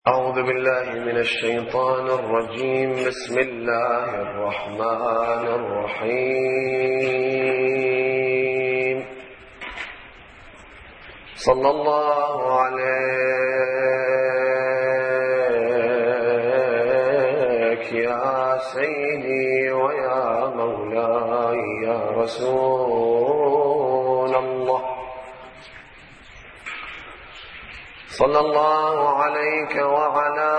أعوذ بالله من الشيطان الرجيم. بسم الله الرحمن الرحيم. صلى الله عليك يا سيدي ويا مولاي يا رسول الله. صلى الله عليك وعلى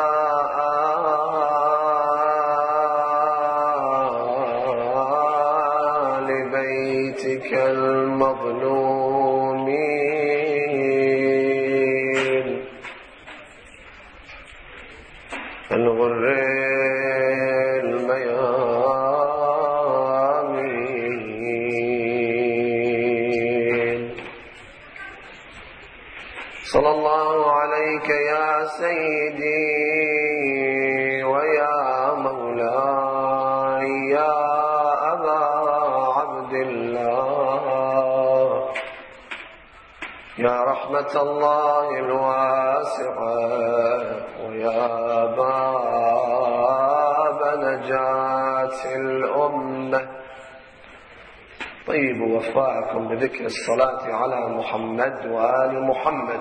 آل بيتك المظلومين الغر الميامين. صلى الله عليك يا سيدي ويا مولاي يا أبا عبد الله، يا رحمة الله الواسعة ويا باب نجاة الأمة. طيبوا وفاءكم بذكر الصلاة على محمد وآل محمد.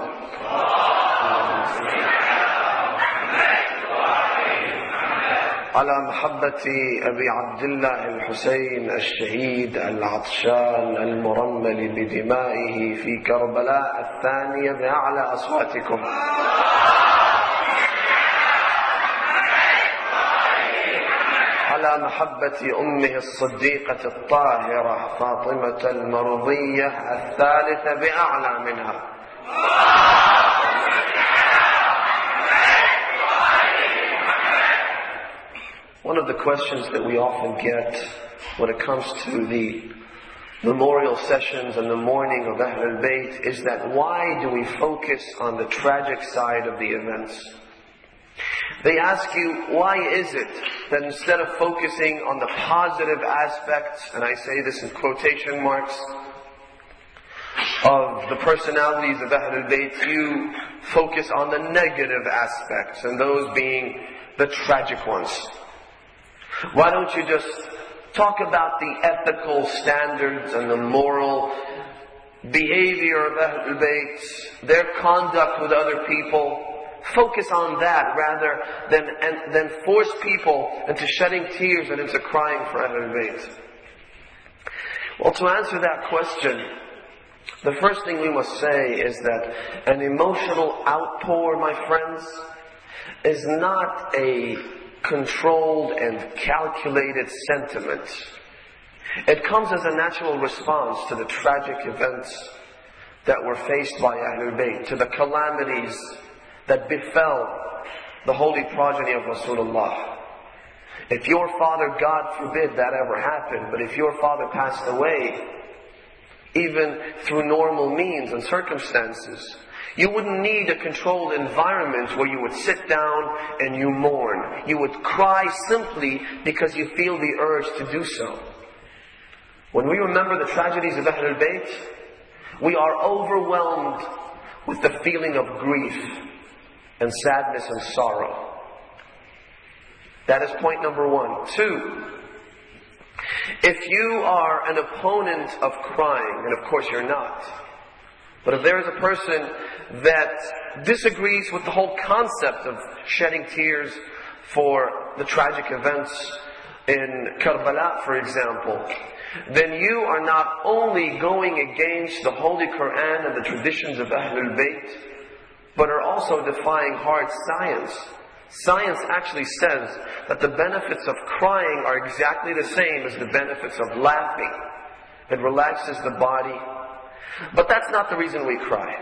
على محبة أبي عبد الله الحسين الشهيد العطشان المرمل بدمائه في كربلاء الثانية بأعلى أصواتكم. على محبة أمه الصديقة الطاهرة فاطمة المرضية الثالثة بأعلى منها. One of the questions that we often get when it comes to the memorial sessions and the mourning of Ahlul Bayt is that why do we focus on the tragic side of the events? They ask you, why is it that instead of focusing on the positive aspects, and I say this in quotation marks, of the personalities of Ahlul Bayt, you focus on the negative aspects, and those being the tragic ones? Why don't you just talk about the ethical standards and the moral behavior of Ahlul Bayt, their conduct with other people? Focus on that rather than force people into shedding tears and into crying for Ahlul Bayt. Well, to answer that question, the first thing we must say is that an emotional outpour, my friends, is not a controlled and calculated sentiment. It comes as a natural response to the tragic events that were faced by Ahlul Bayt, to the calamities that befell the holy progeny of Rasulullah. If your father, God forbid that ever happened, but if your father passed away, even through normal means and circumstances, you wouldn't need a controlled environment where you would sit down and you mourn. You would cry simply because you feel the urge to do so. When we remember the tragedies of Ahlul Bayt, we are overwhelmed with the feeling of grief and sadness and sorrow. That is point number one. Two, if you are an opponent of crying, and of course you're not, but if there is a person that disagrees with the whole concept of shedding tears for the tragic events in Karbala, for example, then you are not only going against the Holy Quran and the traditions of Ahlul Bayt, but are also defying hard science. Science actually says that the benefits of crying are exactly the same as the benefits of laughing. It relaxes the body. But that's not the reason we cry.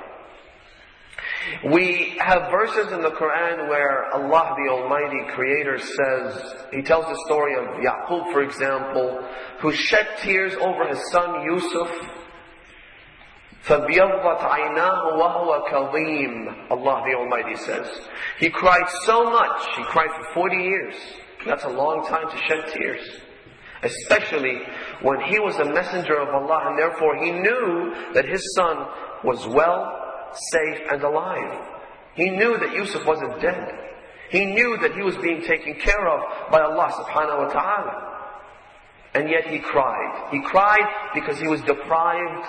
We have verses in the Quran where Allah the Almighty Creator says, He tells the story of Yaqub, for example, who shed tears over his son Yusuf. فَبْيَضَّتْ عَيْنَاهُ وَهُوَ كَظِيمٌ. Allah the Almighty says. He cried so much, he cried for 40 years. That's a long time to shed tears. Especially when he was a messenger of Allah, and therefore he knew that his son was well, safe and alive. He knew that Yusuf wasn't dead. He knew that he was being taken care of by Allah subhanahu wa ta'ala. And yet he cried. He cried because he was deprived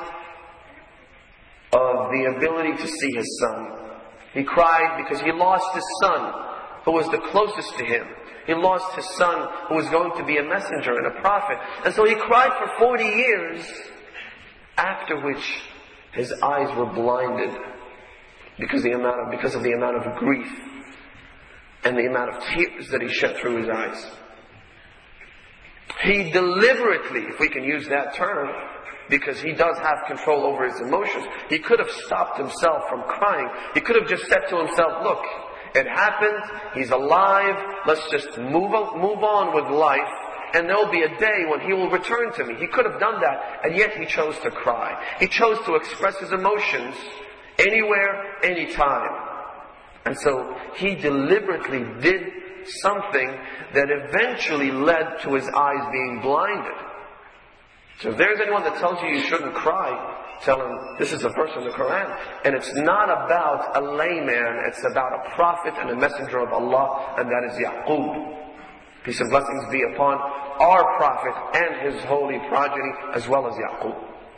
of the ability to see his son. He cried because he lost his son, who was the closest to him. He lost his son, who was going to be a messenger and a prophet. And so he cried for 40 years, after which his eyes were blinded because of the amount of grief and the amount of tears that he shed through his eyes. He deliberately, if we can use that term, because he does have control over his emotions, he could have stopped himself from crying. He could have just said to himself, look, it happened, he's alive, let's just move on with life, and there'll be a day when he will return to me. He could have done that, and yet he chose to cry. He chose to express his emotions anywhere, anytime. And so he deliberately did something that eventually led to his eyes being blinded. So if there's anyone that tells you you shouldn't cry, tell him this is a verse in the Quran. And it's not about a layman, it's about a prophet and a messenger of Allah, and that is Yaqub. Peace and blessings be upon our prophet and his holy progeny, as well as Yaqub.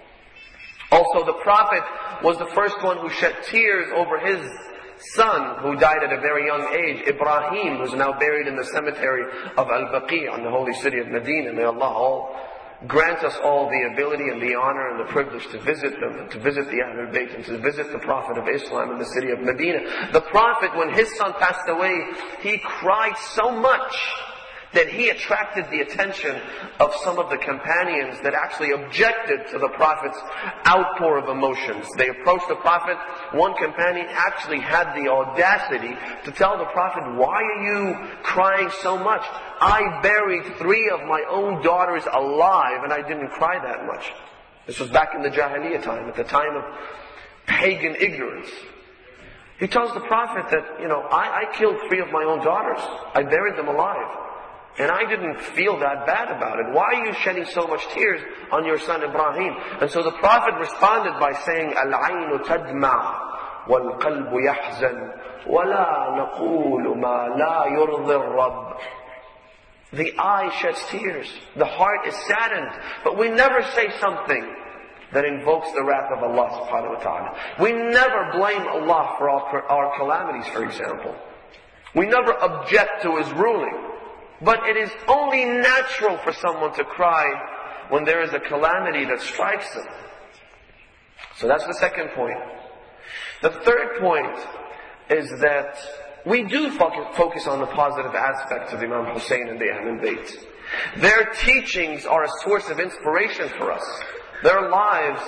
Also, the prophet was the first one who shed tears over his son, who died at a very young age, Ibrahim, who's now buried in the cemetery of Al-Baqi' in the holy city of Medina. May Allah grant us all the ability and the honor and the privilege to visit them, and to visit the Ahlul Bayt, and to visit the Prophet of Islam in the city of Medina. The Prophet, when his son passed away, he cried so much that he attracted the attention of some of the companions that actually objected to the Prophet's outpour of emotions. They approached the Prophet. One companion actually had the audacity to tell the Prophet, why are you crying so much? I buried 3 of my own daughters alive and I didn't cry that much. This was back in the Jahiliyyah time, at the time of pagan ignorance. He tells the Prophet that, I killed 3 of my own daughters. I buried them alive. And I didn't feel that bad about it. Why are you shedding so much tears on your son Ibrahim? And so the Prophet responded by saying, Al-aynu tadma' wal-qalbu yahzan wa la naqulu ma la yurdi ar-rabb. The eye sheds tears. The heart is saddened. But we never say something that invokes the wrath of Allah subhanahu wa ta'ala. We never blame Allah for our calamities, for example. We never object to His ruling. But it is only natural for someone to cry when there is a calamity that strikes them. So that's the second point. The third point is that we do focus on the positive aspects of Imam Hussein and the Ahlul Bayt. Their teachings are a source of inspiration for us. Their lives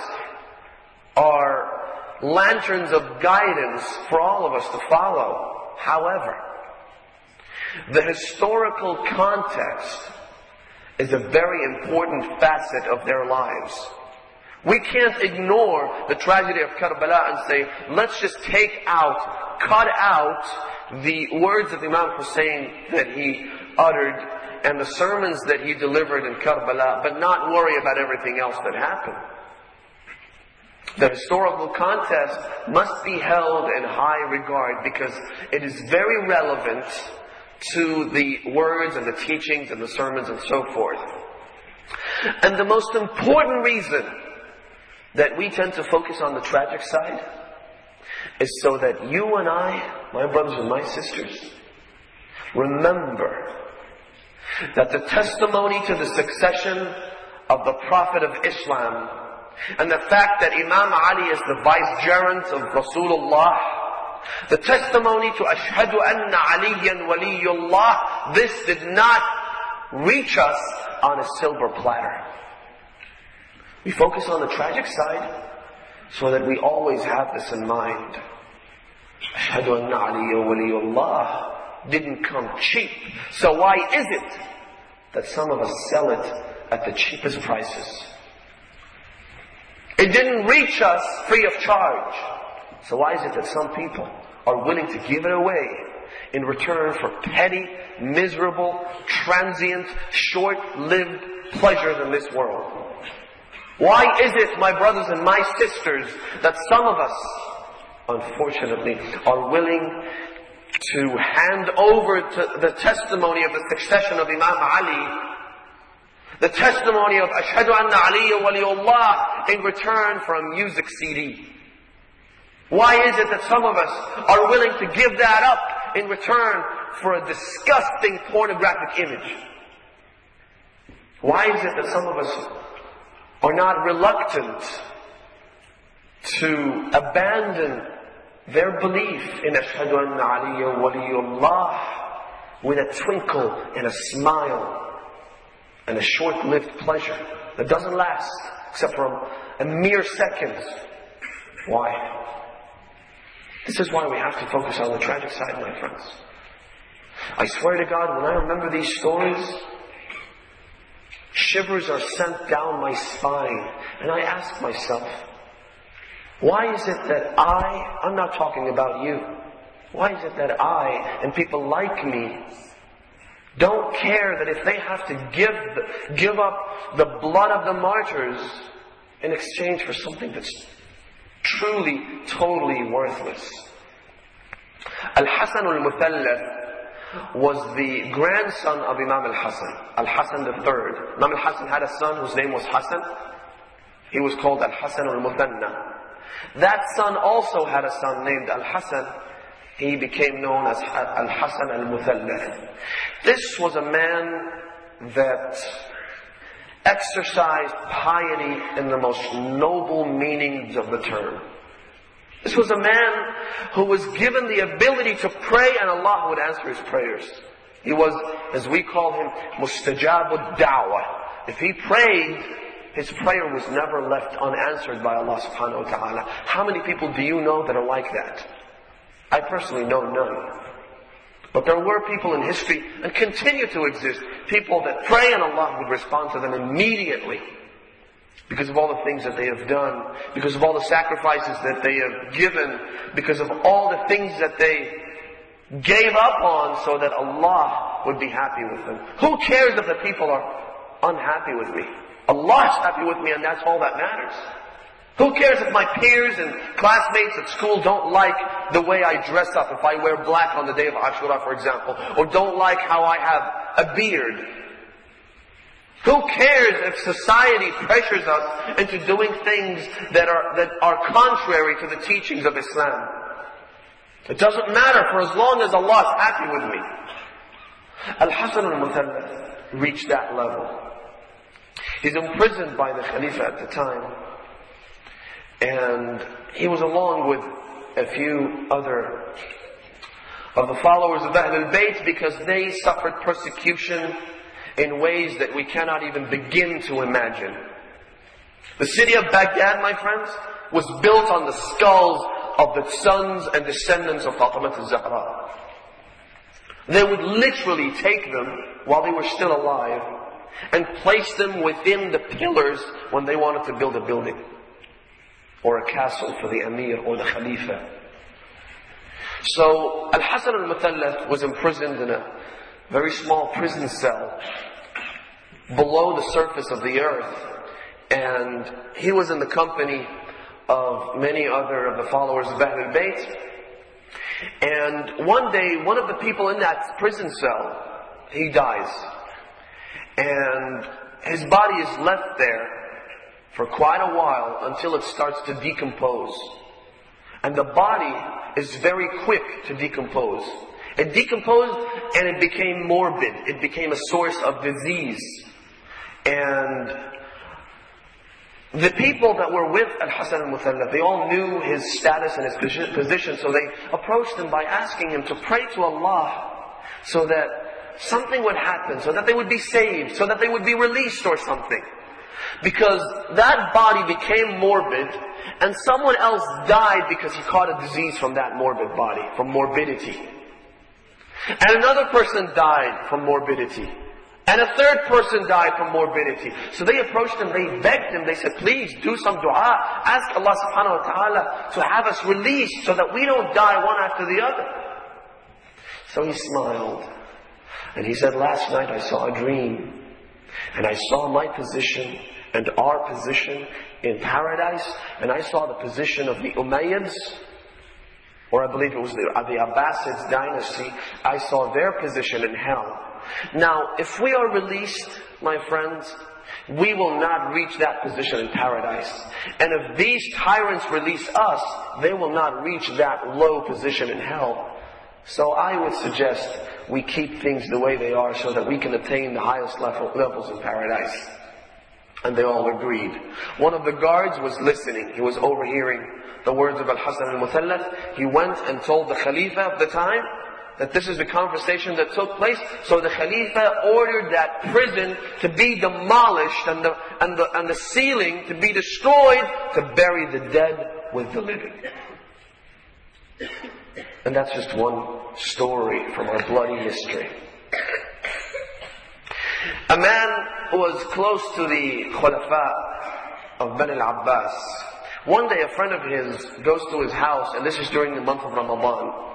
are lanterns of guidance for all of us to follow. However, the historical context is a very important facet of their lives. We can't ignore the tragedy of Karbala and say, let's just cut out the words of Imam Hussein that he uttered and the sermons that he delivered in Karbala, but not worry about everything else that happened. The historical context must be held in high regard because it is very relevant to the words and the teachings and the sermons and so forth. And the most important reason that we tend to focus on the tragic side is so that you and I, my brothers and my sisters, remember that the testimony to the succession of the Prophet of Islam and the fact that Imam Ali is the vicegerent of Rasulullah, the testimony to Ashhadu anna Aliyan Waliyullah, this did not reach us on a silver platter. We focus on the tragic side so that we always have this in mind. Ashhadu anna Aliyan Waliyullah didn't come cheap. So why is it that some of us sell it at the cheapest prices? It didn't reach us free of charge. So why is it that some people are willing to give it away in return for petty, miserable, transient, short-lived pleasures in this world? Why is it, my brothers and my sisters, that some of us unfortunately, are willing to hand over to the testimony of the succession of Imam Ali, the testimony of Ashhadu anna Aliya Waliullah, in return for a music CD. Why is it that some of us are willing to give that up in return for a disgusting pornographic image? Why is it that some of us are not reluctant to abandon their belief in Ashhadu anna Aliya Waliullah with a twinkle and a smile and a short-lived pleasure that doesn't last except for a mere second? Why? This is why we have to focus on the tragic side, my friends. I swear to God, when I remember these stories, shivers are sent down my spine. And I ask myself, why is it that I'm not talking about you, why is it that I and people like me don't care that if they have to give up the blood of the martyrs in exchange for something that's truly, totally worthless? Al-Hasan al-Muthallath was the grandson of Imam al-Hasan, Al-Hasan III. Imam al-Hasan had a son whose name was Hasan. He was called Al-Hasan al-Muthanna. That son also had a son named Al-Hasan. He became known as Al-Hasan al-Muthallath. This was a man that exercised piety in the most noble meanings of the term. This was a man who was given the ability to pray and Allah would answer his prayers. He was, as we call him, mustajabud da'wah. If he prayed, his prayer was never left unanswered by Allah subhanahu wa ta'ala. How many people do you know that are like that? I personally know none. But there were people in history, and continue to exist, people that pray and Allah would respond to them immediately. Because of all the things that they have done, because of all the sacrifices that they have given, because of all the things that they gave up on so that Allah would be happy with them. Who cares if the people are unhappy with me? Allah is happy with me, and that's all that matters. Who cares if my peers and classmates at school don't like the way I dress up, if I wear black on the day of Ashura, for example, or don't like how I have a beard? Who cares if society pressures us into doing things that are contrary to the teachings of Islam? It doesn't matter, for as long as Allah is happy with me. Al-Hasan al-Muthallath reached that level. He's imprisoned by the Khalifa at the time. And he was along with a few other of the followers of Ahlul Bayt because they suffered persecution in ways that we cannot even begin to imagine. The city of Baghdad, my friends, was built on the skulls of the sons and descendants of Fatima al-Zahra. They would literally take them while they were still alive and place them within the pillars when they wanted to build a building or a castle for the Amir or the Khalifa. So Al-Hasan al-Muthallath was imprisoned in a very small prison cell below the surface of the earth, and he was in the company of many other of the followers of Ahlul Bayt. And one day, one of the people in that prison cell, he dies, and his body is left there for quite a while until it starts to decompose. And the body is very quick to decompose. It decomposed and it became morbid. It became a source of disease. And the people that were with Al-Hasan al-Muthallath, they all knew his status and his position, so they approached him by asking him to pray to Allah so that something would happen, so that they would be saved, so that they would be released or something. Because that body became morbid, and someone else died because he caught a disease from that morbid body, from morbidity. And another person died from morbidity. And a third person died from morbidity. So they approached him, they begged him, they said, please do some dua, ask Allah subhanahu wa ta'ala to have us released so that we don't die one after the other. So he smiled. And he said, last night I saw a dream. And I saw my position and our position in paradise. And I saw the position of the Umayyads or I believe it was the Abbasids dynasty, I saw their position in hell. Now, if we are released, my friends, we will not reach that position in paradise. And if these tyrants release us, they will not reach that low position in hell. So I would suggest we keep things the way they are so that we can attain the highest levels in paradise. And they all agreed. One of the guards was listening. He was overhearing the words of Al-Hasan al-Muthallath. He went and told the Khalifa of the time that this is the conversation that took place. So the Khalifa ordered that prison to be demolished and the ceiling to be destroyed to bury the dead with the living. And that's just one story from our bloody history. A man who was close to the Khulafa of Bani al-Abbas. One day a friend of his goes to his house, and this is during the month of Ramadan.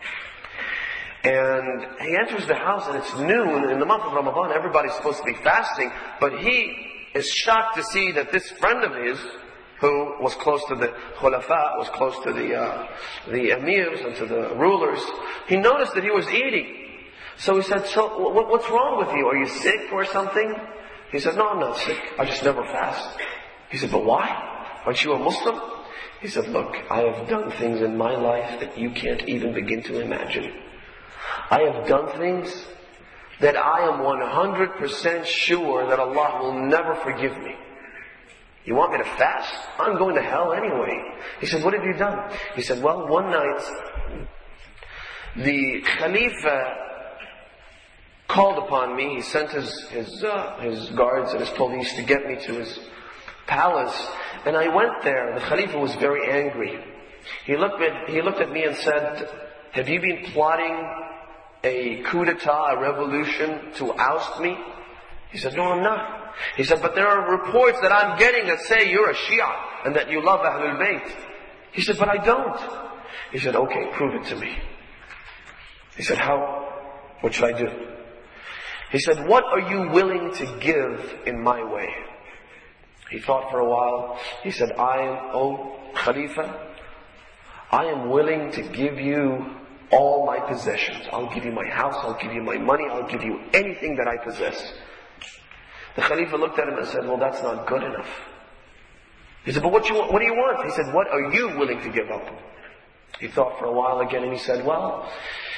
And he enters the house and it's noon. In the month of Ramadan, everybody's supposed to be fasting. But he is shocked to see that this friend of his, who was close to the Khulafa, was close to the emirs and to the rulers, he noticed that he was eating. So he said, so what's wrong with you? Are you sick or something? He said, no, I'm not sick. I just never fast. He said, but why? Aren't you a Muslim? He said, look, I have done things in my life that you can't even begin to imagine. I have done things that I am 100% sure that Allah will never forgive me. You want me to fast? I'm going to hell anyway. He said, what have you done? He said, well, one night, the Khalifa called upon me. He sent his guards and his police to get me to his palace. And I went there. The Khalifa was very angry. He looked at me and said, have you been plotting a coup d'etat, a revolution to oust me? He said, no, I'm not. He said, but there are reports that I'm getting that say you're a Shia and that you love Ahlul Bayt. He said, but I don't. He said, okay, prove it to me. He said, how? What should I do? He said, what are you willing to give in my way? He thought for a while. He said, O Khalifa, I am willing to give you all my possessions. I'll give you my house, I'll give you my money, I'll give you anything that I possess. The Khalifa looked at him and said, well, that's not good enough. He said, but what do you want? He said, what are you willing to give up? He thought for a while again and he said, well,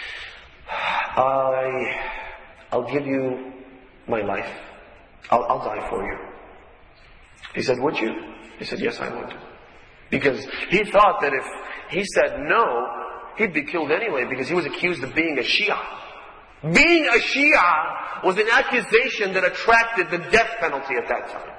I'll give you my life. I'll die for you. He said, would you? He said, yes, I would. Because he thought that if he said no, he'd be killed anyway because he was accused of being a Shia. Being a Shia was an accusation that attracted the death penalty at that time.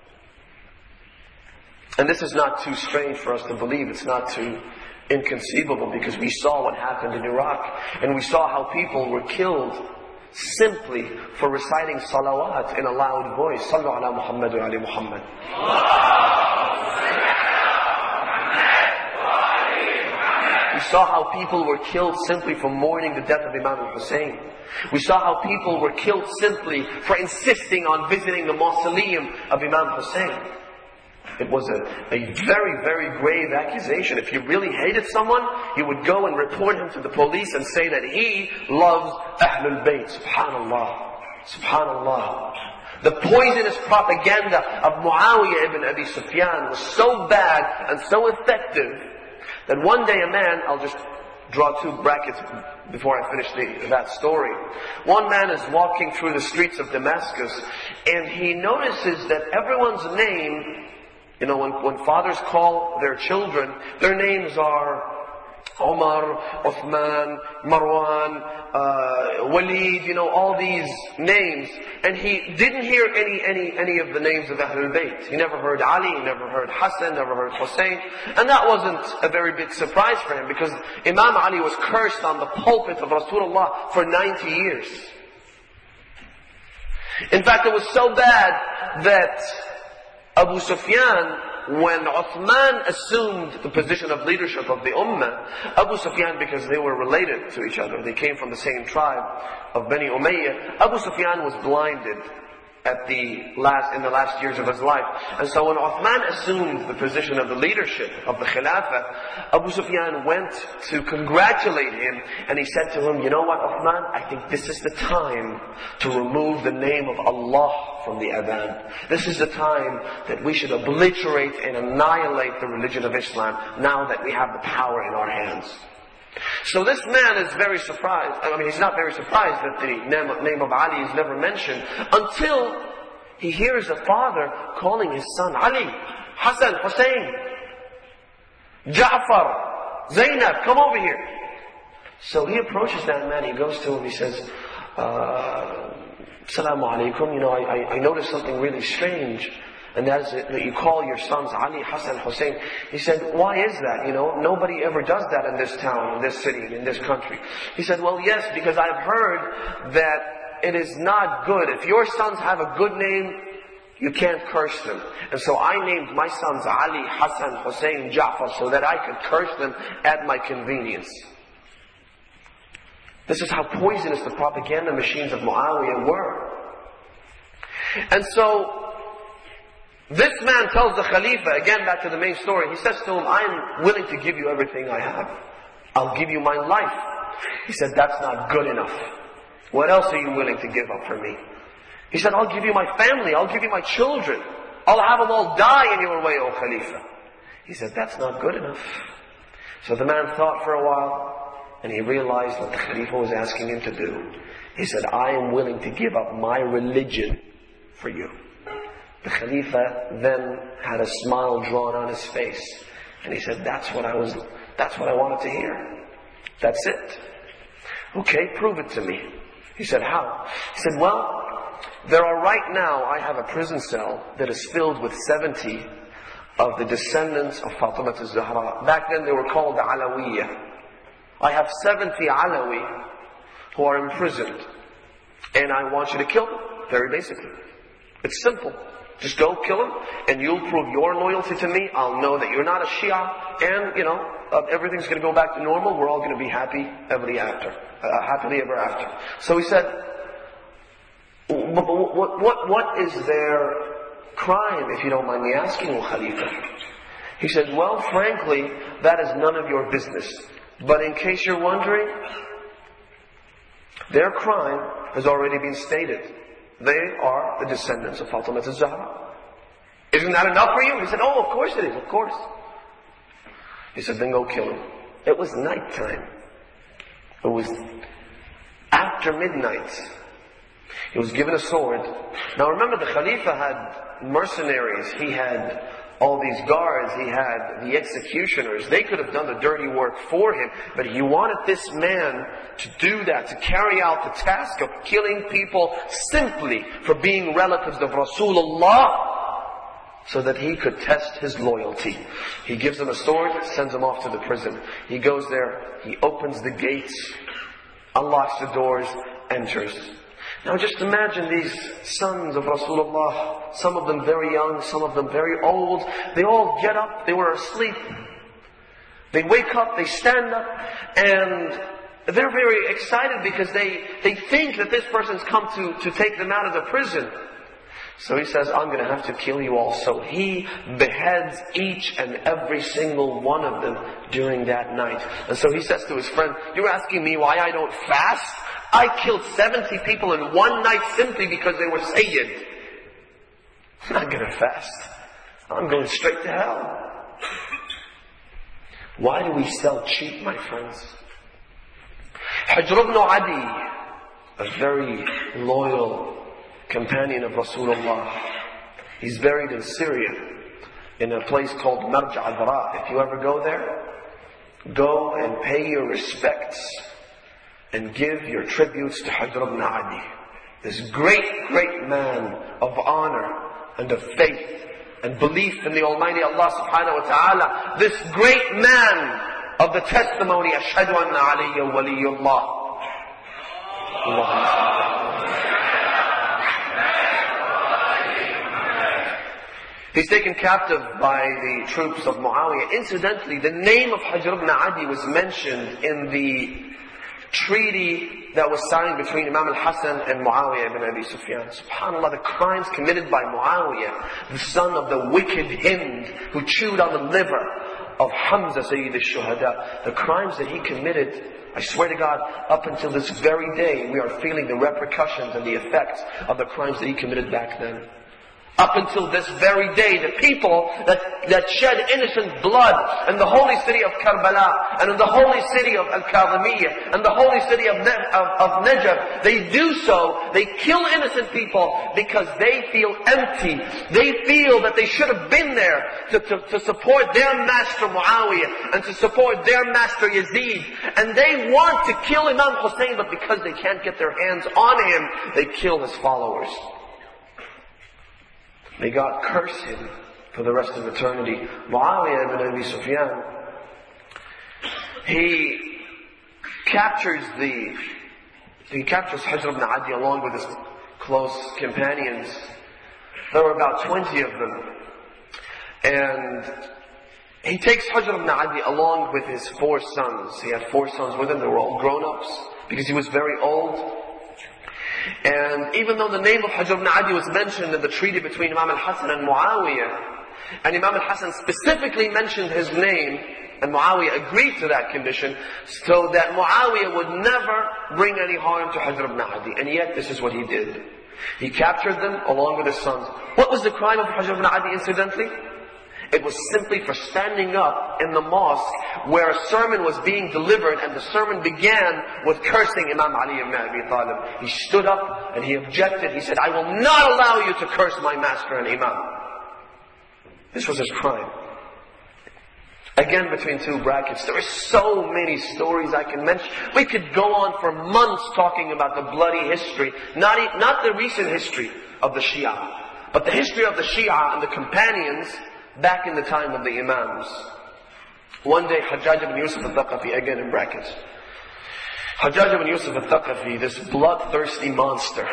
And this is not too strange for us to believe. It's not too inconceivable because we saw what happened in Iraq. And we saw how people were killed simply for reciting salawat in a loud voice. Sallu ala Muhammad wa ali Muhammad. We saw how people were killed simply for mourning the death of Imam al-Hussein. We saw how people were killed simply for insisting on visiting the mausoleum of Imam Hussein. It was a very, very grave accusation. If you really hated someone, you would go and report him to the police and say that he loves Ahlul Bayt. Subhanallah. Subhanallah. The poisonous propaganda of Muawiyah ibn Abi Sufyan was so bad and so effective that one day a man, I'll just draw two brackets before I finish that story. One man is walking through the streets of Damascus and he notices that everyone's name, you know, when fathers call their children, their names are Omar, Uthman, Marwan, Walid, you know, all these names. And he didn't hear any of the names of Ahlul Bayt. He never heard Ali, he never heard Hassan, never heard Hussein. And that wasn't a very big surprise for him because Imam Ali was cursed on the pulpit of Rasulullah for 90 years. In fact, it was so bad that Abu Sufyan, when Uthman assumed the position of leadership of the Ummah, Abu Sufyan, because they were related to each other, they came from the same tribe of Bani Umayyah, Abu Sufyan was blinded. in the last years of his life. And so when Uthman assumed the position of the leadership of the Khilafah, Abu Sufyan went to congratulate him, and he said to him, you know what, Uthman, I think this is the time to remove the name of Allah from the adhan. This is the time that we should obliterate and annihilate the religion of Islam now that we have the power in our hands. So this man is very surprised. I mean, he's not very surprised that the name of Ali is never mentioned until he hears a father calling his son Ali, Hassan, Hussein, Ja'far, Zainab, come over here. So he approaches that man, he goes to him, he says, Assalamu alaikum, I noticed something really strange. And that is that you call your sons Ali, Hassan, Hussein. He said, why is that? Nobody ever does that in this town, in this city, in this country. He said, well, yes, because I've heard that it is not good. If your sons have a good name, you can't curse them. And so I named my sons Ali, Hassan, Hussein, Ja'far, so that I could curse them at my convenience. This is how poisonous the propaganda machines of Muawiyah were. And so, this man tells the Khalifa, again back to the main story, he says to him, I am willing to give you everything I have. I'll give you my life. He said, that's not good enough. What else are you willing to give up for me? He said, I'll give you my family, I'll give you my children. I'll have them all die in your way, O Khalifa. He said, that's not good enough. So the man thought for a while, and he realized what the Khalifa was asking him to do. He said, I am willing to give up my religion for you. The Khalifa then had a smile drawn on his face. And he said, that's what I wanted to hear. That's it. Okay, prove it to me. He said, how? He said, well, right now I have a prison cell that is filled with 70 of the descendants of Fatima al-Zahra. Back then they were called the Alawiyah. I have 70 Alawi who are imprisoned. And I want you to kill them, very basically. It's simple. Just go kill him, and you'll prove your loyalty to me. I'll know that you're not a Shia, and everything's going to go back to normal. We're all going to be happily ever after. So he said, what is their crime, if you don't mind me asking, O Khalifa? He said, well, frankly, that is none of your business. But in case you're wondering, their crime has already been stated. They are the descendants of Fatima al-Zahra. Isn't that enough for you? He said, oh, of course it is, of course. He said, then go kill him. It was nighttime. It was after midnight. He was given a sword. Now remember, the Khalifa had mercenaries. He had all these guards. He had the executioners. They could have done the dirty work for him. But he wanted this man to do that, to carry out the task of killing people simply for being relatives of Rasulullah, so that he could test his loyalty. He gives him a sword, sends him off to the prison. He goes there, he opens the gates, unlocks the doors, enters. Now just imagine these sons of Rasulullah, some of them very young, some of them very old. They all get up, they were asleep. They wake up, they stand up, and they're very excited because they think that this person's come to take them out of the prison. So he says, I'm going to have to kill you all. So he beheads each and every single one of them during that night. And so he says to his friend, you're asking me why I don't fast? I killed 70 people in one night simply because they were Sayyid. I'm not going to fast. I'm going straight to hell. Why do we sell cheap, my friends? Hujr ibn Adi, a very loyal companion of Rasulullah. He's buried in Syria, in a place called Marj Adra. If you ever go there, go and pay your respects and give your tributes to Hujr ibn Adi. This great, great man of honor and of faith and belief in the Almighty Allah subhanahu wa ta'ala. This great man of the testimony, Ashhadu anna Aliyya waliyullah. He's taken captive by the troops of Muawiyah. Incidentally, the name of Hujr ibn Adi was mentioned in the treaty that was signed between Imam al-Hasan and Muawiyah ibn Abi Sufyan. SubhanAllah, the crimes committed by Muawiyah, the son of the wicked Hind, who chewed on the liver of Hamza, Sayyid al-Shuhada. The crimes that he committed, I swear to God, up until this very day, we are feeling the repercussions and the effects of the crimes that he committed back then. Up until this very day, the people that shed innocent blood in the holy city of Karbala, and in the holy city of Al-Kadhimiyya, and the holy city of Najaf, they do so, they kill innocent people because they feel empty. They feel that they should have been there to support their master Muawiyah, and to support their master Yazid. And they want to kill Imam Hussein, but because they can't get their hands on him, they kill his followers. May God curse him for the rest of eternity. Muawiyah ibn Abi Sufyan, he captures Hajr ibn Adi along with his close companions. There were about 20 of them. And he takes Hajr ibn Adi along with his 4 sons. He had 4 sons with him. They were all grown-ups because he was very old. And even though the name of Hajr ibn Adi was mentioned in the treaty between Imam al-Hasan and Muawiyah, and Imam al-Hasan specifically mentioned his name, and Muawiyah agreed to that condition, so that Muawiyah would never bring any harm to Hajr ibn Adi. And yet this is what he did. He captured them along with his sons. What was the crime of Hajr ibn Adi, incidentally? It was simply for standing up in the mosque where a sermon was being delivered, and the sermon began with cursing Imam Ali ibn Abi Talib. He stood up and he objected. He said, "I will not allow you to curse my master and Imam." This was his crime. Again, between 2 brackets, there are so many stories I can mention. We could go on for months talking about the bloody history, not the recent history of the Shia, but the history of the Shia and the companions back in the time of the Imams. One day, Hajjaj ibn Yusuf al-Thaqafi, again in brackets. Hajjaj ibn Yusuf al-Thaqafi, this bloodthirsty monster,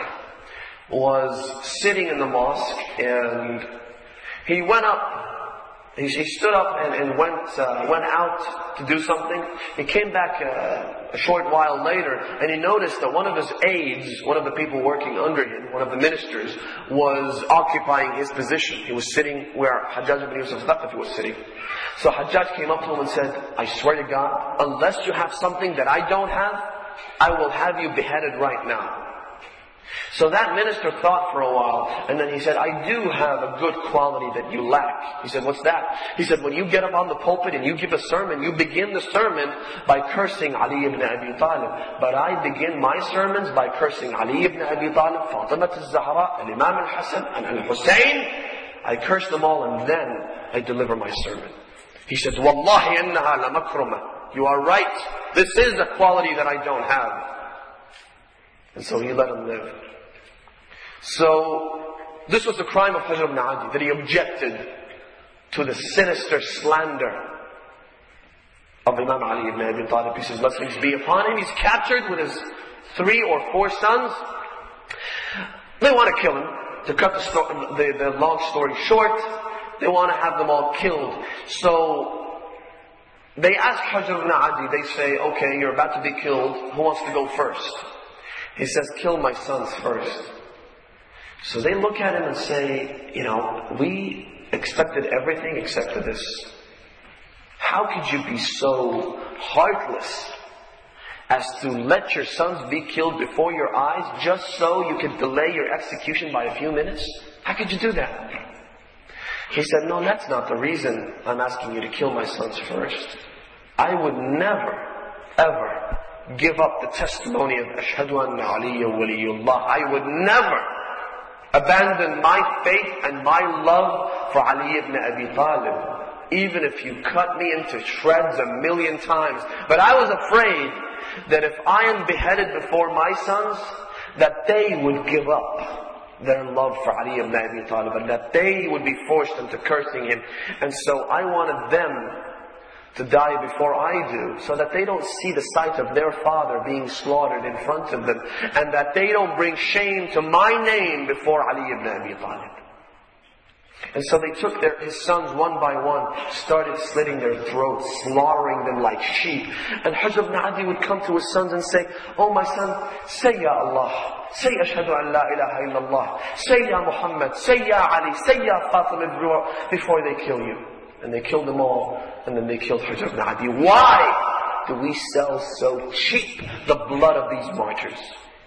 was sitting in the mosque, and he went up. He stood up and went out to do something. He came back a short while later, and he noticed that one of his aides, one of the people working under him, one of the ministers, was occupying his position. He was sitting where Hajjaj ibn Yusuf al-Thaqafi was sitting. So Hajjaj came up to him and said, "I swear to God, unless you have something that I don't have, I will have you beheaded right now." So that minister thought for a while, and then he said, "I do have a good quality that you lack." He said, "What's that?" He said, "When you get up on the pulpit and you give a sermon, you begin the sermon by cursing Ali ibn Abi Talib. But I begin my sermons by cursing Ali ibn Abi Talib, Fatima al-Zahra, and Imam al-Hasan, and al-Hussein. I curse them all, and then I deliver my sermon." He said, "Wallahi innaha la makruma." You are right. This is a quality that I don't have. And so he let him live. So, this was the crime of Hajr ibn Adi, that he objected to the sinister slander of Imam Ali ibn Abi Talib. He says, blessings be upon him. He's captured with his 3 or 4 sons. They want to kill him. To cut the long story short, they want to have them all killed. So, they ask Hajr ibn Adi, they say, "Okay, you're about to be killed. Who wants to go first?" He says, "Kill my sons first." So they look at him and say, "We expected everything except for this. How could you be so heartless as to let your sons be killed before your eyes just so you could delay your execution by a few minutes? How could you do that?" He said, "No, that's not the reason I'm asking you to kill my sons first. I would never, ever give up the testimony of Ashhadu anna Aliyya waliyullah. I would never abandon my faith and my love for Ali ibn Abi Talib, even if you cut me into shreds 1,000,000 times. But I was afraid that if I am beheaded before my sons, that they would give up their love for Ali ibn Abi Talib, and that they would be forced into cursing him. And so I wanted them to die before I do, so that they don't see the sight of their father being slaughtered in front of them, and that they don't bring shame to my name before Ali ibn Abi Talib." And so they took his sons one by one, started slitting their throats, slaughtering them like sheep. And Hujr ibn Adi would come to his sons and say, "Oh my son, say Ya Allah, say Ashhadu an la ilaha illallah, say Ya Muhammad, say Ya Ali, say Ya Fatima before they kill you." And they killed them all, and then they killed Hujr ibn Adi. Why do we sell so cheap the blood of these martyrs?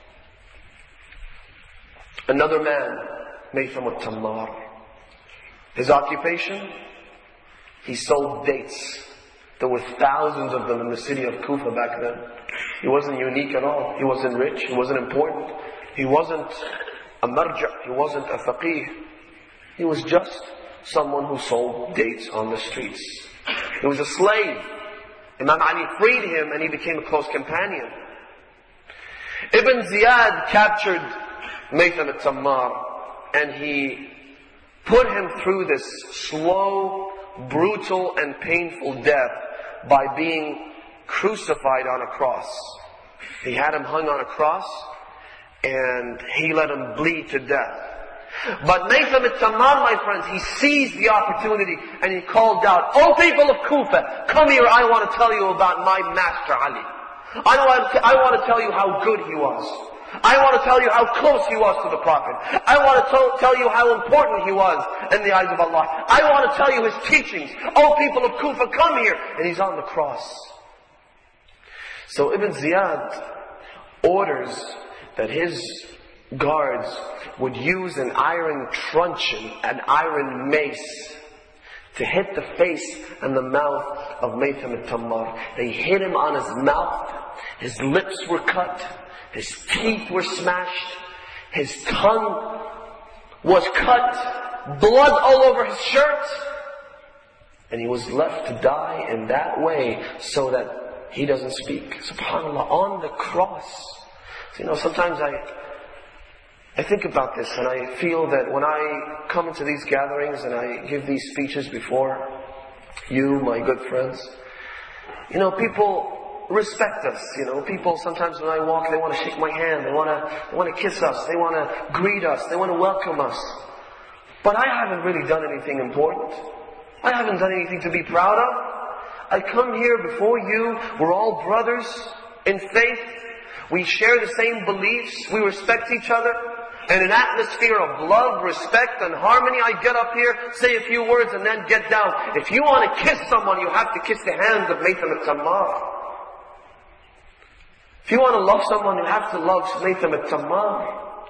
Another man, Maytham al-Tammar. His occupation? He sold dates. There were thousands of them in the city of Kufa back then. He wasn't unique at all. He wasn't rich. He wasn't important. He wasn't a marja'. He wasn't a faqih. He was just someone who sold dates on the streets. He was a slave. Imam Ali freed him and he became a close companion. Ibn Ziyad captured Maytham al-Tammar and he put him through this slow, brutal and painful death by being crucified on a cross. He had him hung on a cross and he let him bleed to death. But Maytham al-Tammar, my friends, he seized the opportunity and he called out, "Oh people of Kufa, come here, I want to tell you about my master Ali. I want to tell you how good he was. I want to tell you how close he was to the Prophet. I want to tell you how important he was in the eyes of Allah. I want to tell you his teachings. Oh people of Kufa, come here." And he's on the cross. So Ibn Ziyad orders that his guards would use an iron truncheon, an iron mace, to hit the face and the mouth of Maytham al-Tammar. They hit him on his mouth. His lips were cut. His teeth were smashed. His tongue was cut. Blood all over his shirt. And he was left to die in that way so that he doesn't speak. SubhanAllah, on the cross. So, sometimes I think about this and I feel that when I come into these gatherings and I give these speeches before you, my good friends, people respect us. People sometimes when I walk, they want to shake my hand, they want to kiss us, they want to greet us, they want to welcome us. But I haven't really done anything important. I haven't done anything to be proud of. I come here before you, we're all brothers in faith. We share the same beliefs, we respect each other. In an atmosphere of love, respect, and harmony, I get up here, say a few words, and then get down. If you want to kiss someone, you have to kiss the hands of Maytham al-Tammar. If you want to love someone, you have to love Maytham al-Tammar.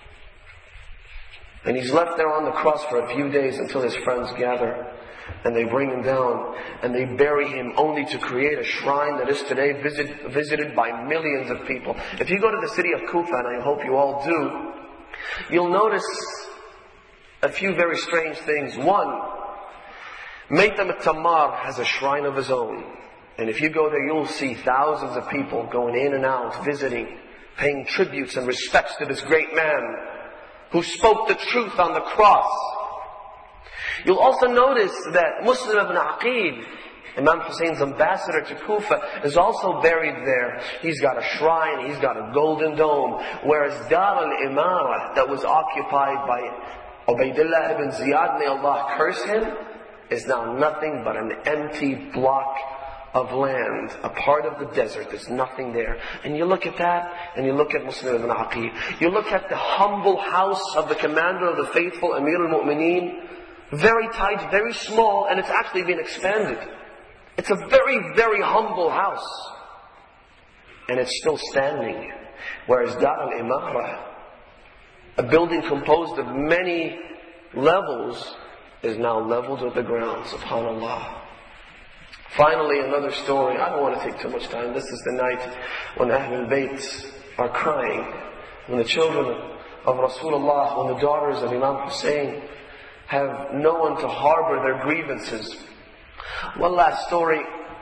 And he's left there on the cross for a few days until his friends gather. And they bring him down and they bury him only to create a shrine that is today visited by millions of people. If you go to the city of Kufa, and I hope you all do, you'll notice a few very strange things. One, Maytham al-Tammar has a shrine of his own. And if you go there, you'll see thousands of people going in and out, visiting, paying tributes and respects to this great man who spoke the truth on the cross. You'll also notice that Muslim ibn Aqil, Imam Hussein's ambassador to Kufa, is also buried there. He's got a shrine, he's got a golden dome. Whereas Dar al-Imara, that was occupied by Ubaydullah ibn Ziyad, may Allah curse him, is now nothing but an empty block of land, a part of the desert. There's nothing there. And you look at that, and you look at Muslim ibn Aqil. You look at the humble house of the commander of the faithful, Amir al-Mu'mineen. Very tight, very small, and it's actually been expanded. It's a very, very humble house. And it's still standing. Whereas Dar al-Imara, a building composed of many levels, is now leveled with the ground. SubhanAllah. Finally, another story. I don't want to take too much time. This is the night when Ahlul Bayt are crying. When the children of Rasulullah, when the daughters of Imam Hussein have no one to harbor their grievances. One last story.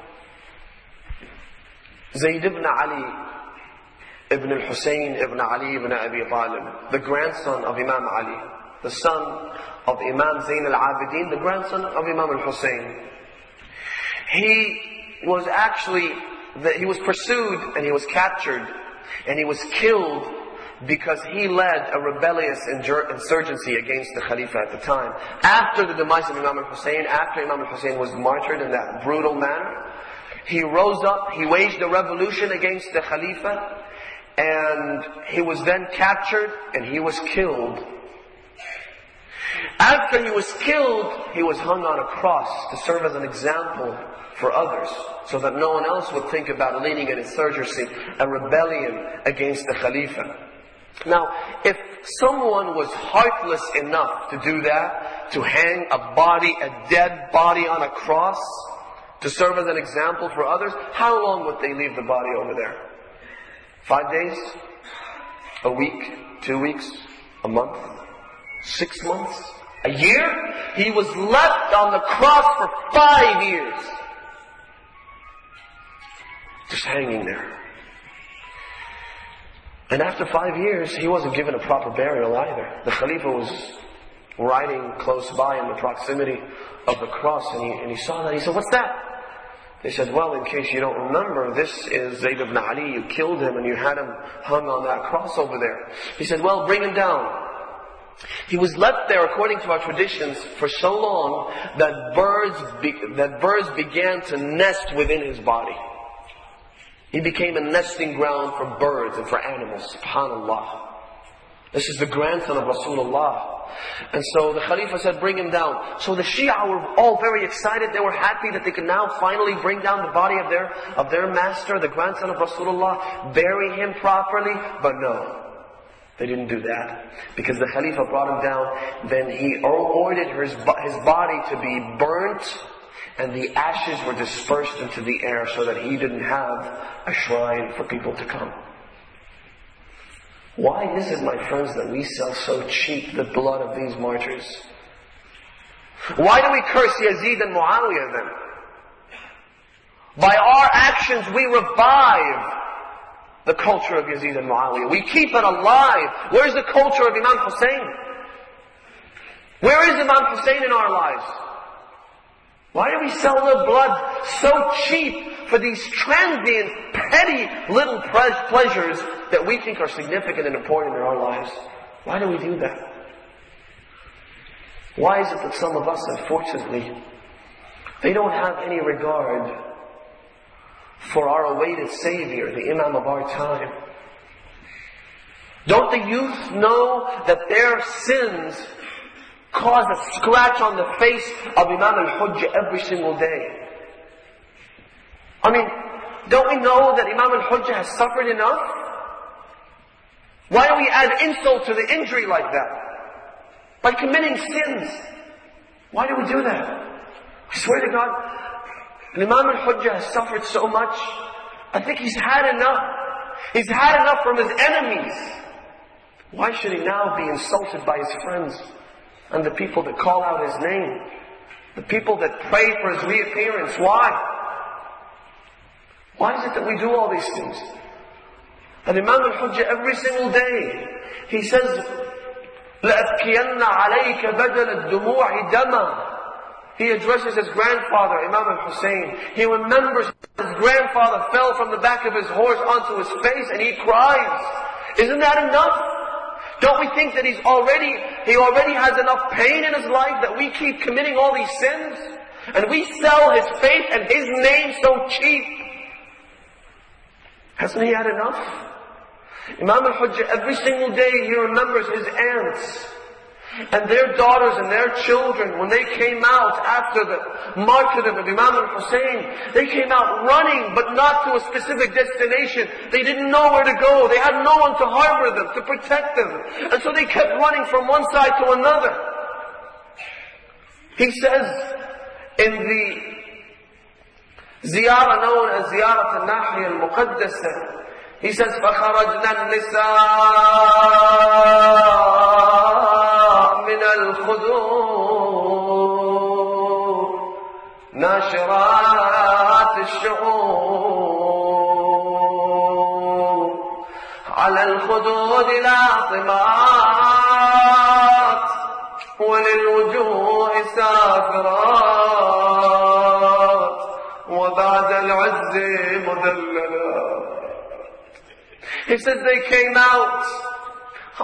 Zayd ibn Ali ibn al-Hussein ibn Ali ibn Abi Talib, the grandson of Imam Ali, the son of Imam Zayn al-Abidin, the grandson of Imam al-Hussein. He was pursued and he was captured and he was killed because he led a rebellious insurgency against the Khalifa at the time. After the demise of Imam al-Hussein, after Imam al-Hussein was martyred in that brutal manner, he rose up, he waged a revolution against the Khalifa, and he was then captured and he was killed. After he was killed, he was hung on a cross to serve as an example for others, so that no one else would think about leading an insurgency, a rebellion against the Khalifa. Now, if someone was heartless enough to do that, to hang a dead body on a cross, to serve as an example for others, how long would they leave the body over there? 5 days? A week? 2 weeks? A month? 6 months? A year? He was left on the cross for 5 years. Just hanging there. And after 5 years, he wasn't given a proper burial either. The Khalifa was riding close by in the proximity of the cross, and he saw that. He said, "What's that?" They said, "Well, in case you don't remember, this is Zayd ibn Ali. You killed him and you had him hung on that cross over there." He said, "Well, bring him down." He was left there, according to our traditions, for so long that birds began to nest within his body. He became a nesting ground for birds and for animals. SubhanAllah. This is the grandson of Rasulullah. And so the Khalifa said, "Bring him down." So the Shia were all very excited. They were happy that they could now finally bring down the body of their master, the grandson of Rasulullah, bury him properly. But no, they didn't do that. Because the Khalifa brought him down, then he ordered his body to be burnt, and the ashes were dispersed into the air so that he didn't have a shrine for people to come. Why is it, my friends, that we sell so cheap the blood of these martyrs? Why do we curse Yazid and Muawiyah then? By our actions we revive the culture of Yazid and Muawiyah. We keep it alive. Where's the culture of Imam Hussein? Where is Imam Hussein in our lives? Why do we sell the blood so cheap for these transient, petty little pleasures that we think are significant and important in our lives? Why do we do that? Why is it that some of us, unfortunately, they don't have any regard for our awaited Savior, the Imam of our time? Don't the youth know that their sins cause a scratch on the face of Imam al-Hujjah every single day? I mean, don't we know that Imam al-Hujjah has suffered enough? Why do we add insult to the injury like that? By committing sins. Why do we do that? I swear to God, Imam al-Hujjah has suffered so much. I think he's had enough. He's had enough from his enemies. Why should he now be insulted by his friends and the people that call out his name? The people that pray for his reappearance. Why? Why is it that we do all these things? And Imam al-Hujjah every single day, he says, لَأَبْكِيَنَّ عَلَيْكَ بَدَلَ الدُّمُوعِ دَمًا. He addresses his grandfather, Imam al-Hussein. He remembers his grandfather fell from the back of his horse onto his face and he cries. Isn't that enough? Don't we think that he already has enough pain in his life that we keep committing all these sins? And we sell his faith and his name so cheap. Hasn't he had enough? Imam al-Hujjah, every single day he remembers his aunts and their daughters and their children. When they came out after the martyrdom of Imam al-Hussein, they came out running, but not to a specific destination. They didn't know where to go. They had no one to harbor them, to protect them. And so they kept running from one side to another. He says in the ziyarah known as Ziyarat al-Nahiya al-Muqaddasa, he says, فَخَرَجْنَا النِّسَاءَ مِنَ الْخُدُورِ نَاشِرَاتِ الشُّعُورِ عَلَى الْخُدُودِ لَاطِمَاتٍ وَلِلْوُجُوهِ سَافِرَاتٍ وَبَعْدَ الْعِزِّ مُذَلَّلَاتٍ. He says they came out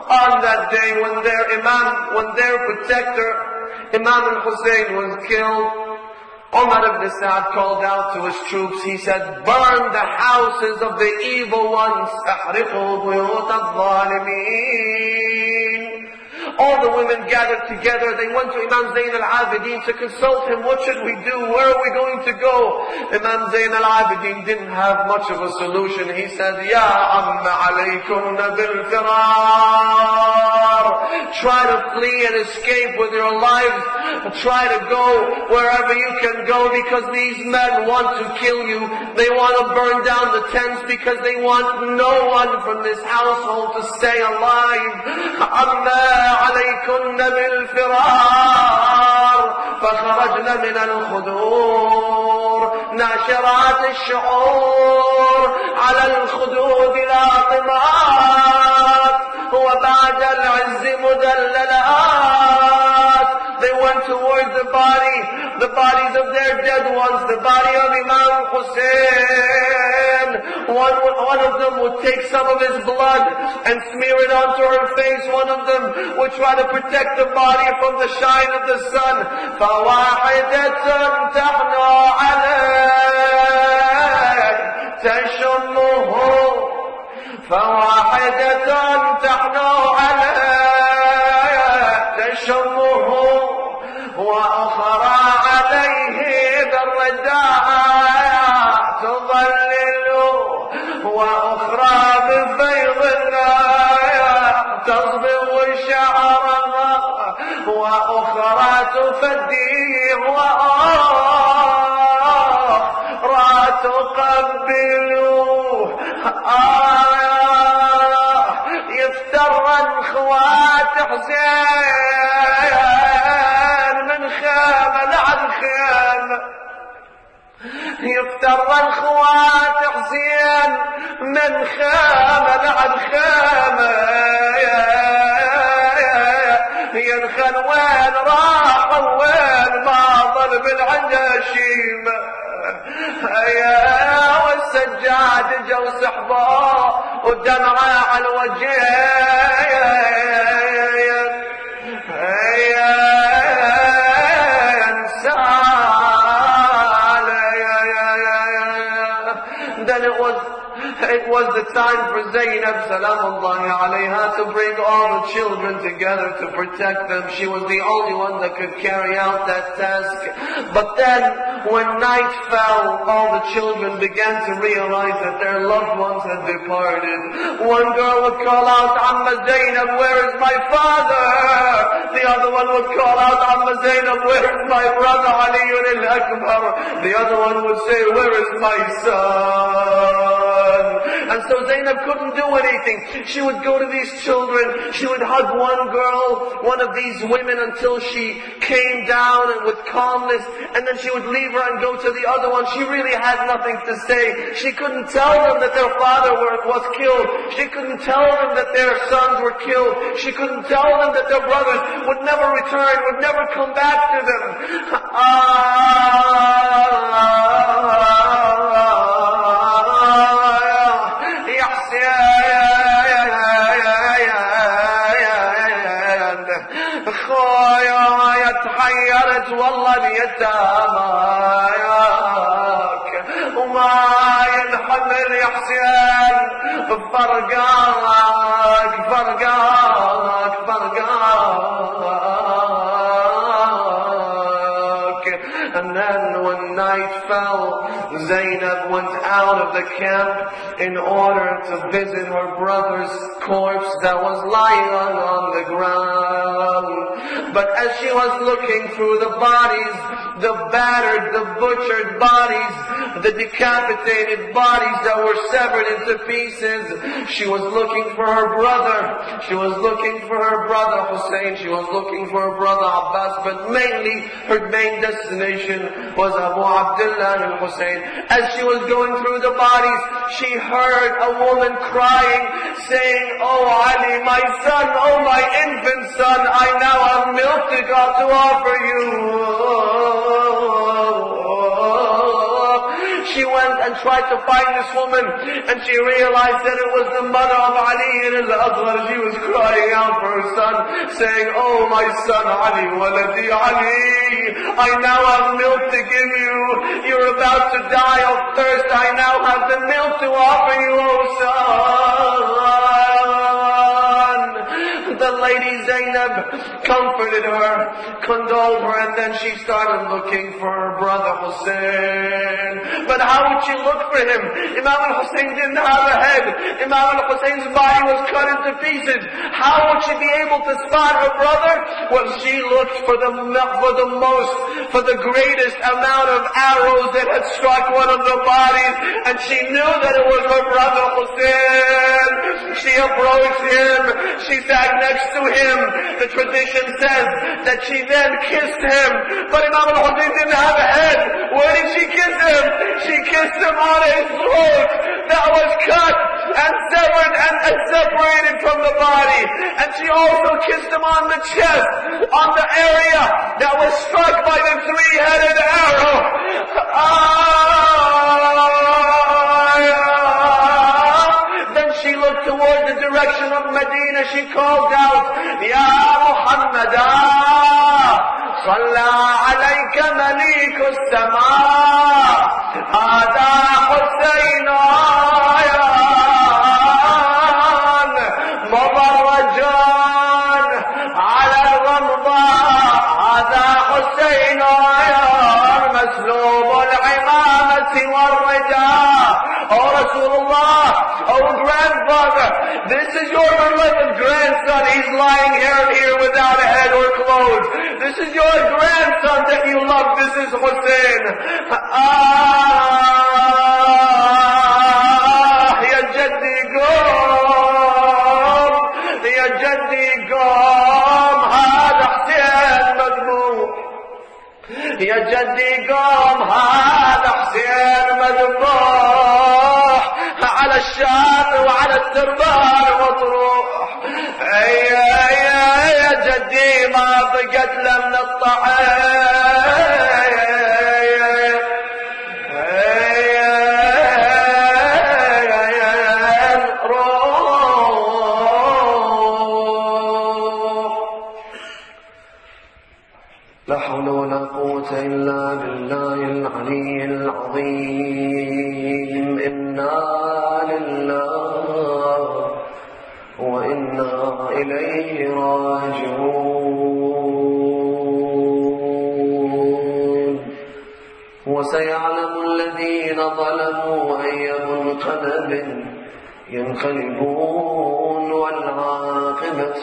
on that day when their protector, Imam al-Hussein, was killed, Umar ibn Sa'd called out to his troops. He said, burn the houses of the evil ones. أحرقوا بيوت الظالمين. All the women gathered together. They went to Imam Zayn al-Abidin to consult him. What should we do? Where are we going to go? Imam Zayn al-Abidin didn't have much of a solution. He said, Ya amma alaykum bil firar. Try to flee and escape with your lives. Try to go wherever you can go, because these men want to kill you. They want to burn down the tents because they want no one from this household to stay alive. عليكن بالفرار فخرجن من الخدور ناشرات الشعور على الخدود لا طمات وبعد العز مدللات. They went towards the bodies of their dead ones, the body of Imam Hussein. One of them would take some of his blood and smear it onto her face. One of them would try to protect the body from the shine of the sun. فَوَاحِدَةٌ تَحْنَو عَلَيْهِ تَشُمُّهُ فَوَاحِدَةٌ تَحْنَو عَلَيْهِ تَشُمُّهُ وأخرى عليه بالرداء تظلل وأخرى بفيض الله تصبغ شعرها وأخرى تفديه وأخرى تقبله. يفترن خوات حسين من خيمة لعن خيمة. يفترن خوات حسين من خيمة لعن خيمة. ينخن وين راح وين ما ظل بالعنده شيمة. والسجاد جو سحبه ودمعه على الوجه. Then it was the time for Zainab salamullahi alayha to bring all the children together to protect them. She was the only one that could carry out that task. But then when night fell, all the children began to realize that their loved ones had departed. One girl would call out, Amma Zainab, where is my father? The other one would call out, Amma Zainab, where is my brother Ali al-Akbar? The other one would say, where is my son? And so Zainab couldn't do anything. She would go to these children, she would hug one girl, one of these women, until she came down and with calmness, and then she would leave her and go to the other one. She really had nothing to say. She couldn't tell them that their father was killed. She couldn't tell them that their sons were killed. She couldn't tell them that their brothers would never return, would never come back to them. تحيرت والله بيتاماك وما ينحمل يا حسين فرقاك فرقاك فرقاك. And then when night fell, Zainab went out of the camp in order to visit her brother's corpse that was lying on the ground. But as she was looking through the bodies, the battered, the butchered bodies, the decapitated bodies that were severed into pieces, she was looking for her brother. She was looking for her brother Hussein. She was looking for her brother Abbas. But mainly, her main destination was Abu Abdullah al-Hussein. As she was going through the bodies, she heard a woman crying, saying, "Oh Ali, my son, oh my infant son, I now have milk to offer you." She went and tried to find this woman, and she realized that it was the mother of Ali al-Asghar. She was crying out for her son, saying, "Oh my son Ali, waladi Ali, I now have milk to give you. You're about to die of thirst. I now have the milk to offer you, oh son." The lady Zainab comforted her, condoled her, and then she started looking for her brother Hussein. But how would she look for him? Imam al-Hussein didn't have a head. Imam al-Hussein's body was cut into pieces. How would she be able to spot her brother? Well, she looked for the greatest amount of arrows that had struck one of the bodies, and she knew that it was her brother Hussein. She approached him. She sat next to him. The tradition says that she then kissed him. But Imam al-Hussein didn't have a head. Where did she kiss him? She kissed him on his throat that was cut and severed and separated from the body. And she also kissed him on the chest, on the area that was struck by the three-headed arrow. Then she looked toward the direction of Medina. She called out, "Ya Muhammadah, Salla alayka malik as-samaa, Hada Hussein ayan, Mubarrajan ala al-ghamda, Hada Hussein ayan, Maslub al-imamati wal-rida." Oh Rasulullah, oh grandfather, this is your beloved grandson. He's lying here without a head or clothes. This is your grandson that you love. This is Hussein. Ya Jaddi Qom, Ya Jaddi Qom, Hada Hussein Madbooh. Ya Jaddi Qom, Hada Hussein Madbooh. على الشام وعلى التربان مطروح. يا جدي ما بقت لم الطعام روح. لا حول ولا قوة إلا بالله العلي العظيم. إنا لله وإنا إليه راجعون. وسيعلم الذين ظلموا أي منقلب ينقلبون والعاقبة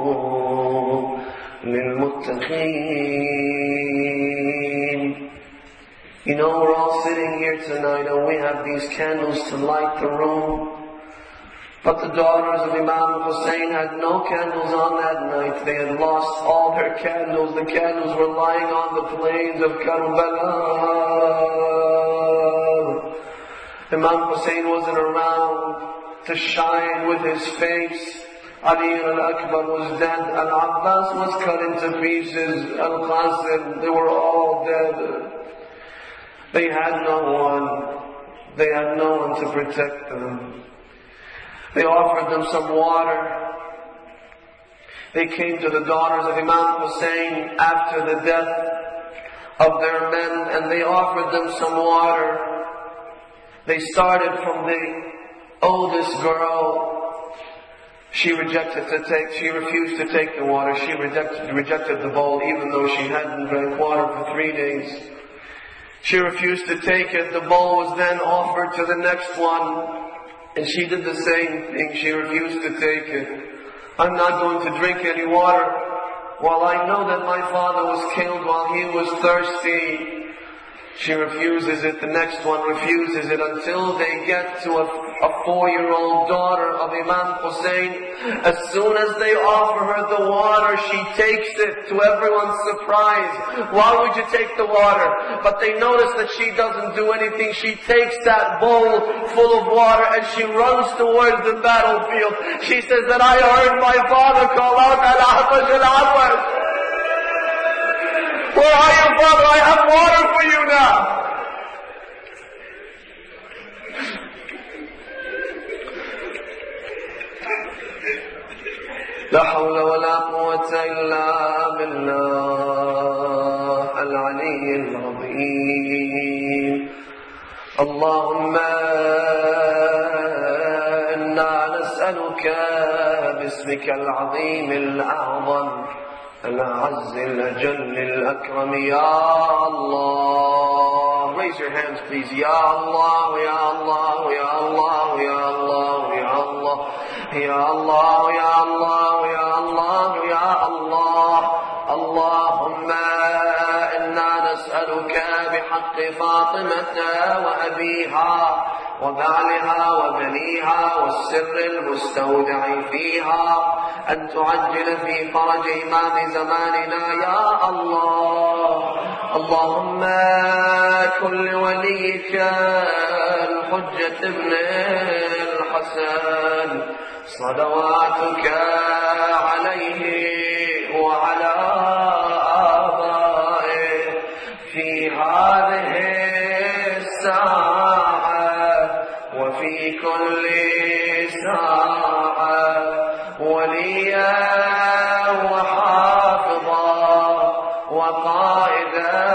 للمتقين. You know, we're all sitting here tonight and we have these candles to light the room. But the daughters of Imam Hussein had no candles on that night. They had lost all their candles. The candles were lying on the plains of Karbala. Imam Hussein wasn't around to shine with his face. Ali al-Akbar was dead. Al-Abbas was cut into pieces. Al-Qasim, they were all dead. They had no one. They had no one to protect them. They offered them some water. They came to the daughters of Imam Hussein after the death of their men, and they offered them some water. They started from the oldest girl. She refused to take the water. She rejected the bowl, even though she hadn't drank water for 3 days. She refused to take it. The bowl was then offered to the next one, and she did the same thing. She refused to take it. I'm not going to drink any water while I know that my father was killed while he was thirsty. She refuses it. The next one refuses it until they get to a 4-year-old daughter of Imam Hussein. As soon as they offer her the water, she takes it, to everyone's surprise. Why would you take the water? But they notice that she doesn't do anything. She takes that bowl full of water and she runs towards the battlefield. She says that I heard my father call out, Al-Ahbaj, Al-Ahbaj. Where are you, Father? I have water for you now. لا حول ولا قوة إلا بالله العلي العظيم. اللهم إنا نسألك باسمك العظيم الأعظم الأعز الأجل الأكرم يا الله. Raise your hands please. يا الله يا الله يا الله يا الله يا الله يا الله يا الله يا الله يا الله. اللهم إنا نسألك بحق فاطمة وأبيها وبعلها وبنيها والسر المستودع فيها أن تعجل في فرج إمام زماننا يا الله. اللهم كن لوليك الحجة ابن الحسن صلواتك عليه وعلى آبائه في هذه الساعة وفي كل ساعة وليا وحافظا وقائدا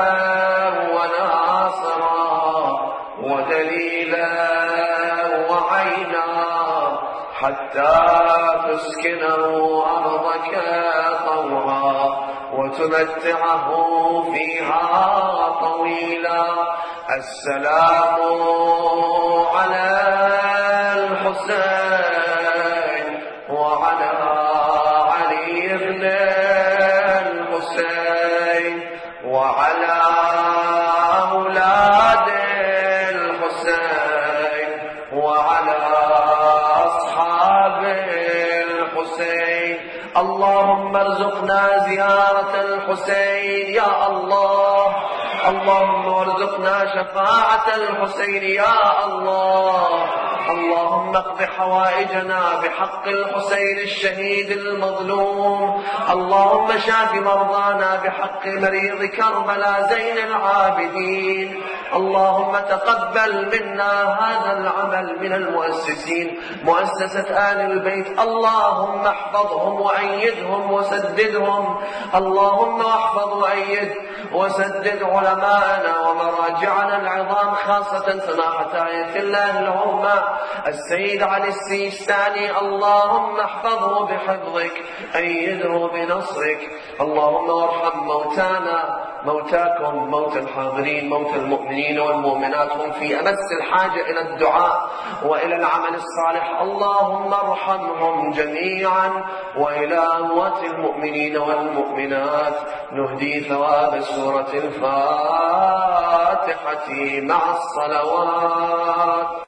وناصرا ودليلا وعينا حتى تسكنه أرضك طوعا وتمتعه فيها طويلا. السلام على الحسين وعلى علي بن الحسين وعلى أولاد الحسين وعلى أصحاب الحسين. اللهم ارزقنا زيارة الحسين يا الله. اللهم ارزقنا شفاعة الحسين يا الله. اللهم اقض حوائجنا بحق الحسين الشهيد المظلوم. اللهم شاف مرضانا بحق مريض كربلاء زين العابدين. اللهم تقبل منا هذا العمل من المؤسسين مؤسسة آل البيت. اللهم احفظهم وأيدهم وسددهم. اللهم احفظ وأيد وسدد علماءنا ومراجعنا العظام خاصة سماحة آية الله العظمى السيد علي السيستاني. اللهم احفظه بحفظك أيده بنصرك. اللهم وارحم موتانا موتاكم موتى الحاضرين موتى المؤمنين والمؤمنات هم في أمس الحاجة إلى الدعاء وإلى العمل الصالح. اللهم ارحمهم جميعا. وإلى أموات المؤمنين والمؤمنات نهدي ثواب سورة الفاتحة مع الصلوات.